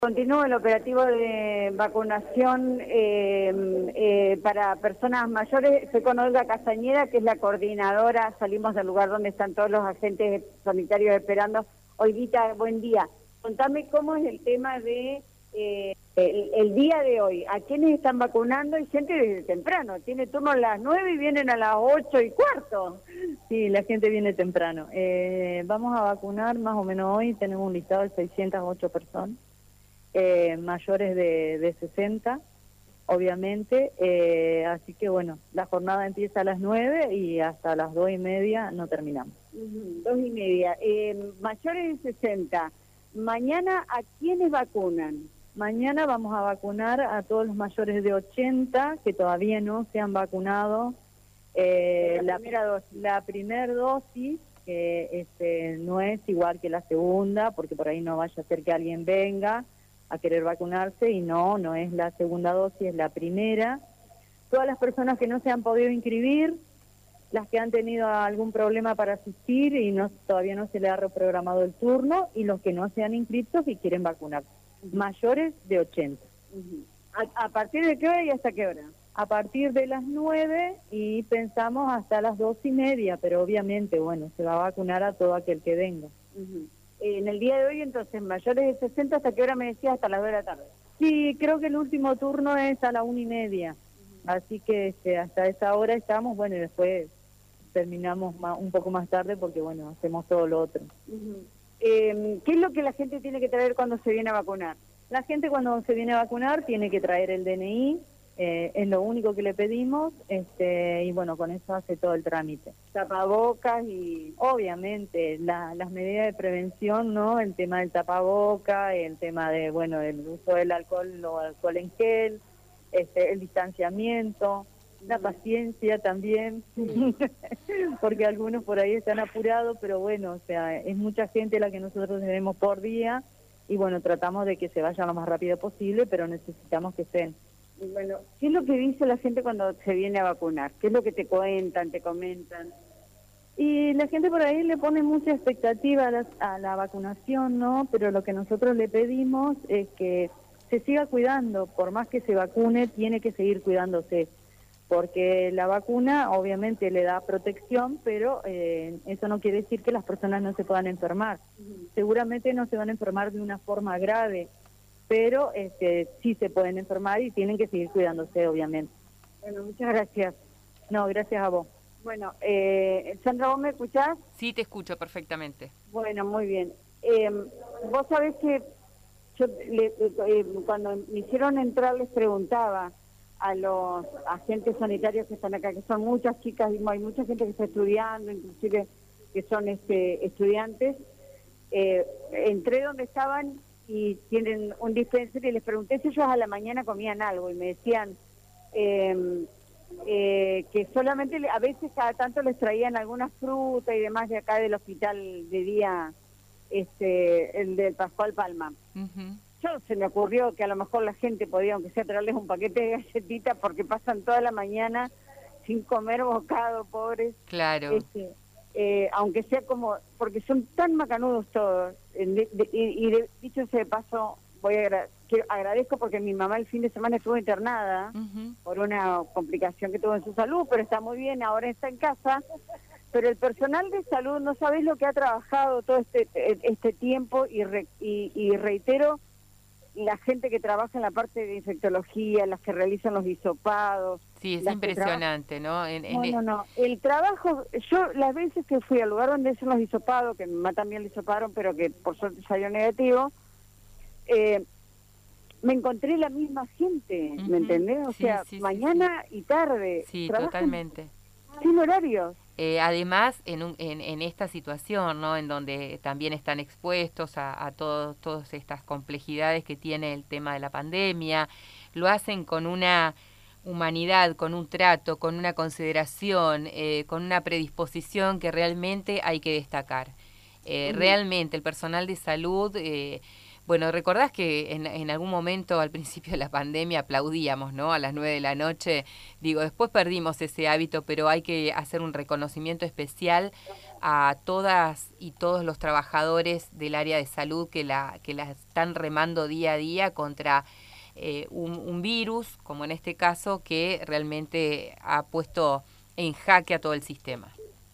Continúa el operativo de vacunación para personas mayores. Estoy con Olga Castañeda, que es la coordinadora. Salimos del lugar donde están todos los agentes sanitarios esperando. Olguita, buen día. Contame cómo es el tema de el día de hoy. ¿A quiénes están vacunando? Y gente desde temprano. Tiene turno a las 9 y vienen a las 8:15. Sí, la gente viene temprano. Vamos a vacunar más o menos hoy. Tenemos un listado de 608 personas. Mayores de 60, obviamente, así que bueno, la jornada empieza a las 9 y hasta las 2:30 no terminamos. 2:30. Mayores de 60, mañana ¿a quiénes vacunan? Mañana vamos a vacunar a todos los mayores de 80 que todavía no se han vacunado. La primera dosis, que no es igual que la segunda, porque por ahí no vaya a ser que alguien venga a querer vacunarse y no es la segunda dosis, es la primera. Todas las personas que no se han podido inscribir, las que han tenido algún problema para asistir y todavía no se le ha reprogramado el turno, y los que no se han inscrito y quieren vacunarse, mayores de 80. ¿A partir de qué hora y hasta qué hora? A partir de las 9 y pensamos hasta las 2:30, pero obviamente, bueno, se va a vacunar a todo aquel que venga. En el día de hoy, entonces, mayores de 60, ¿hasta qué hora me decías? Hasta las 2 de la tarde. Sí, creo que el último turno es a la 1:30, así que hasta esa hora estamos, bueno, y después terminamos un poco más tarde porque, bueno, hacemos todo lo otro. ¿Qué es lo que la gente tiene que traer cuando se viene a vacunar? La gente cuando se viene a vacunar tiene que traer el DNI, es lo único que le pedimos, y bueno, con eso hace todo el trámite. Tapabocas y... Obviamente, las medidas de prevención, ¿no? El tema del tapaboca, el tema de, bueno, el uso del alcohol o alcohol en gel, el distanciamiento, la paciencia también, porque algunos por ahí están apurados, pero bueno, o sea, es mucha gente la que nosotros tenemos por día, y bueno, tratamos de que se vaya lo más rápido posible, pero necesitamos que estén. Bueno, ¿qué es lo que dice la gente cuando se viene a vacunar? ¿Qué es lo que te cuentan, te comentan? Y la gente por ahí le pone mucha expectativa a la vacunación, ¿no? Pero lo que nosotros le pedimos es que se siga cuidando. Por más que se vacune, tiene que seguir cuidándose, porque la vacuna obviamente le da protección, pero eso no quiere decir que las personas no se puedan enfermar. Seguramente no se van a enfermar de una forma grave, pero sí se pueden enfermar y tienen que seguir cuidándose, obviamente. Bueno, muchas gracias. No, gracias a vos. Bueno, Sandra, ¿vos me escuchás? Sí, te escucho perfectamente. Bueno, muy bien. Vos sabés que yo cuando me hicieron entrar les preguntaba a los agentes sanitarios que están acá, que son muchas chicas, hay mucha gente que está estudiando, inclusive que son estudiantes. Entré donde estaban y tienen un dispenser y les pregunté si ellos a la mañana comían algo y me decían que solamente a veces cada tanto les traían alguna fruta y demás de acá del hospital de día, el del Pascual Palma. Yo se me ocurrió que a lo mejor la gente podía, aunque sea, traerles un paquete de galletitas porque pasan toda la mañana sin comer bocado, pobres. Claro. Aunque sea como, porque son tan macanudos todos. Dicho sea de paso, agradezco porque mi mamá el fin de semana estuvo internada por una complicación que tuvo en su salud, pero está muy bien, ahora está en casa. Pero el personal de salud, no sabés lo que ha trabajado todo este tiempo, y reitero, la gente que trabaja en la parte de infectología, las que realizan los hisopados. Sí, es impresionante, ¿no? No. El trabajo, yo las veces que fui al lugar donde hacen los hisopados, que mi mamá también le hisoparon, pero que por suerte salió negativo, me encontré la misma gente, ¿me entendés? O sea, mañana y tarde. Sí, totalmente. Sin horarios. Además, en esta situación, ¿no? En donde también están expuestos a todas estas complejidades que tiene el tema de la pandemia, lo hacen con una humanidad, con un trato, con una consideración, con una predisposición que realmente hay que destacar. Realmente el personal de salud... Bueno, recordás que en algún momento al principio de la pandemia aplaudíamos, ¿no? A las 9 de la noche. Digo, después perdimos ese hábito, pero hay que hacer un reconocimiento especial a todas y todos los trabajadores del área de salud que la están remando día a día contra un virus, como en este caso, que realmente ha puesto en jaque a todo el sistema.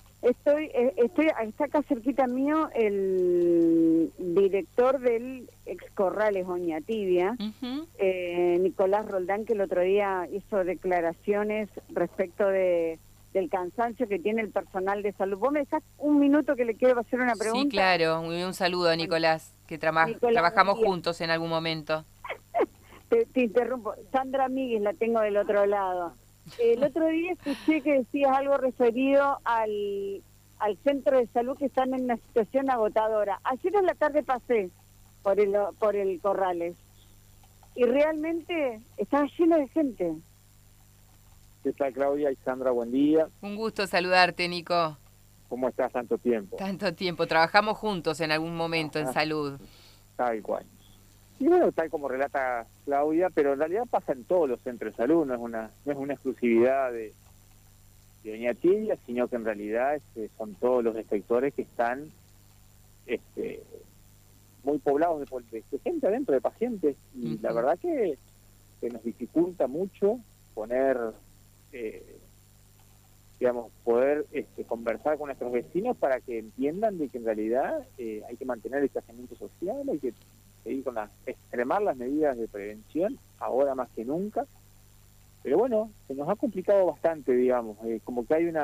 Está acá cerquita mío el director del ex Corrales Oñatibia, Nicolás Roldán, que el otro día hizo declaraciones respecto del cansancio que tiene el personal de salud. ¿Vos me dejás un minuto que le quiero hacer una pregunta? Sí, claro. Un saludo a Nicolás, que trabajamos juntos en algún momento. Te interrumpo. Sandra Míguez la tengo del otro lado. El otro día escuché que decías algo referido al centro de salud, que están en una situación agotadora. Ayer en la tarde pasé por el Corrales y realmente estaba lleno de gente. ¿Qué tal, Claudia y Sandra? Buen día. Un gusto saludarte, Nico. ¿Cómo estás tanto tiempo? Tanto tiempo. Trabajamos juntos en algún momento en salud. Tal cual. Y bueno, tal como relata Claudia, pero en realidad pasa en todos los centros de salud, no es una exclusividad de Oñatibia, sino que en realidad son todos los sectores que están muy poblados de gente adentro, de pacientes, y la verdad que nos dificulta mucho poder conversar con nuestros vecinos para que entiendan de que en realidad hay que mantener el distanciamiento social, hay que seguir extremar las medidas de prevención, ahora más que nunca. Pero bueno, se nos ha complicado bastante, digamos, como que hay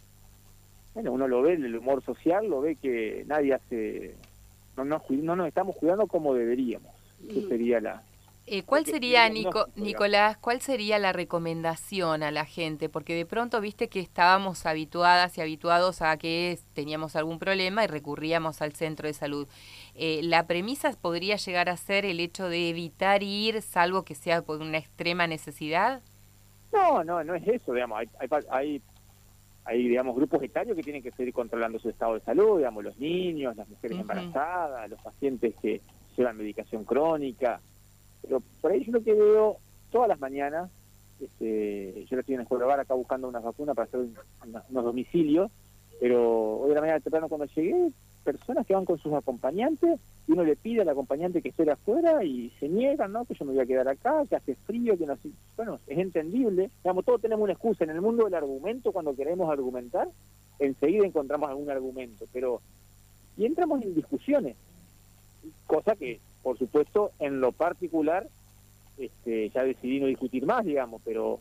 uno lo ve en el humor social, lo ve que nadie no nos estamos cuidando como deberíamos. Eso sería ¿Cuál sería, Nicolás, cuál sería la recomendación a la gente? Porque de pronto viste que estábamos habituadas y habituados a que teníamos algún problema y recurríamos al centro de salud. ¿La premisa podría llegar a ser el hecho de evitar ir, salvo que sea por una extrema necesidad? No es eso, digamos. Hay digamos, grupos etarios que tienen que seguir controlando su estado de salud, digamos, los niños, las mujeres embarazadas, los pacientes que llevan medicación crónica. Pero por ahí yo lo que veo todas las mañanas, yo lo estoy en Escuela Bar acá buscando unas vacunas para hacer unos domicilios, pero hoy de la mañana temprano cuando llegué, personas que van con sus acompañantes, y uno le pide al acompañante que esté afuera y se niegan, ¿no? Que yo me voy a quedar acá, que hace frío, que no sé. Bueno, es entendible. Digamos, todos tenemos una excusa. En el mundo del argumento, cuando queremos argumentar, enseguida encontramos algún argumento, y entramos en discusiones, cosa que, por supuesto, en lo particular, ya decidí no discutir más, digamos, pero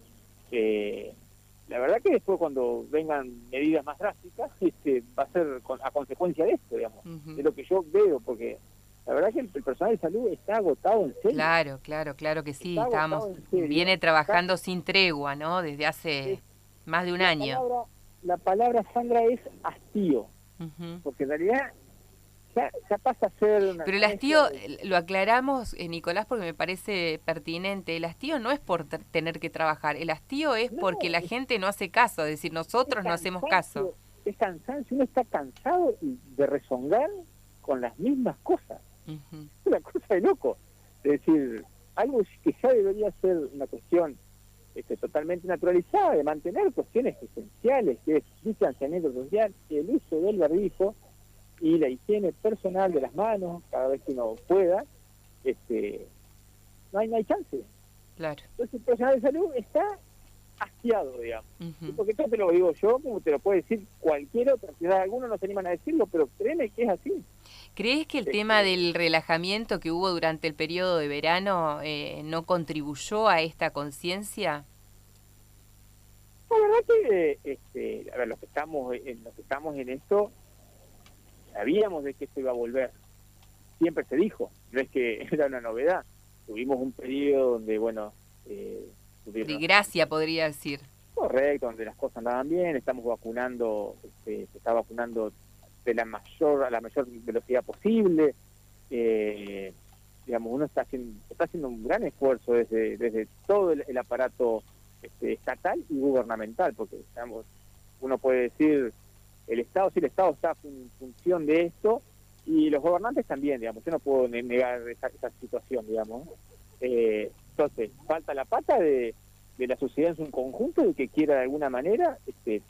la verdad que después cuando vengan medidas más drásticas, va a ser a consecuencia de esto, digamos, de lo que yo veo, porque la verdad que el personal de salud está agotado en serio. Claro que sí, viene trabajando sin tregua, ¿no? Desde hace más de un año. La palabra, Sandra, es hastío, porque en realidad ya pasa a ser Pero el hastío, lo aclaramos, Nicolás, porque me parece pertinente. El hastío no es por tener que trabajar, el hastío es porque la gente no hace caso, es decir, nosotros no hacemos caso. Es cansancio, uno está cansado de rezongar con las mismas cosas. Es una cosa de loco. Es decir, algo que ya debería ser una cuestión totalmente naturalizada, de mantener cuestiones esenciales, que es distanciamiento social, el uso del barbijo y la higiene personal de las manos, cada vez que uno pueda, no hay chance. Claro. Entonces el personal de salud está hastiado, digamos. Porque esto te lo digo yo, como te lo puede decir cualquier otro. Quizás algunos no se animan a decirlo, pero créeme que es así. ¿Crees que el tema del relajamiento que hubo durante el periodo de verano no contribuyó a esta conciencia? La verdad que a ver, los que estamos en esto, sabíamos de que esto iba a volver. Siempre se dijo, no es que era una novedad. Tuvimos un periodo donde, bueno... de gracia, podría decir. Correcto, donde las cosas andaban bien, estamos vacunando, se está vacunando a la mayor velocidad posible. Digamos, uno está haciendo un gran esfuerzo desde todo el aparato estatal y gubernamental, porque digamos, uno puede decir... El Estado está en función de esto, y los gobernantes también, digamos, yo no puedo negar esa situación, digamos. Entonces, falta la pata de la sociedad en su conjunto, de que quiera de alguna manera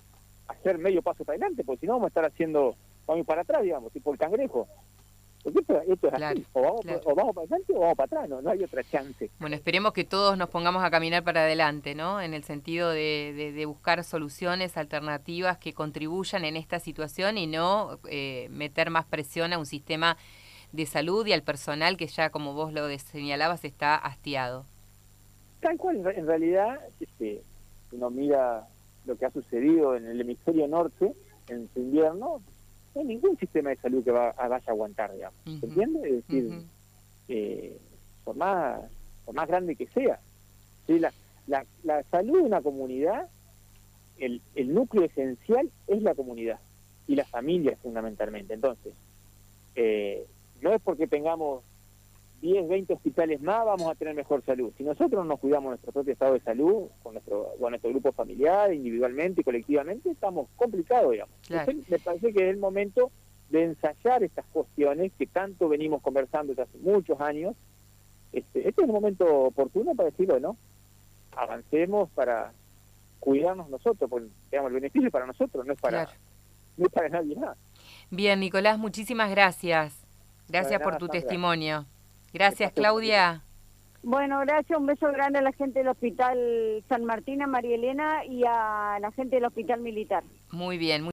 hacer medio paso para adelante, porque si no vamos a estar vamos a ir para atrás, digamos, tipo el cangrejo. Porque esto es claro, así, o vamos para adelante o vamos para atrás, no hay otra chance. Bueno, esperemos que todos nos pongamos a caminar para adelante, ¿no? En el sentido de buscar soluciones alternativas que contribuyan en esta situación y no meter más presión a un sistema de salud y al personal que ya, como vos lo señalabas, está hastiado. Tal cual, en realidad, uno mira lo que ha sucedido en el hemisferio norte en este invierno, no hay ningún sistema de salud que vaya a aguantar, digamos. ¿Se entiende? Es decir, por más grande que sea. ¿Sí? La salud de una comunidad, el núcleo esencial es la comunidad y la familia fundamentalmente. Entonces, no es porque tengamos 10, 20 hospitales más vamos a tener mejor salud. Si nosotros nos cuidamos nuestro propio estado de salud, con nuestro grupo familiar, individualmente y colectivamente, estamos complicados, digamos. Claro. Entonces, me parece que es el momento de ensayar estas cuestiones que tanto venimos conversando desde hace muchos años. Este es un momento oportuno para decirlo, ¿no? Avancemos para cuidarnos nosotros, porque digamos, el beneficio es para nosotros, no es para nadie más. Bien, Nicolás, muchísimas gracias. Gracias por tu testimonio. Gracias, Claudia. Bueno, gracias, un beso grande a la gente del Hospital San Martín, a María Elena y a la gente del Hospital Militar. Muy bien.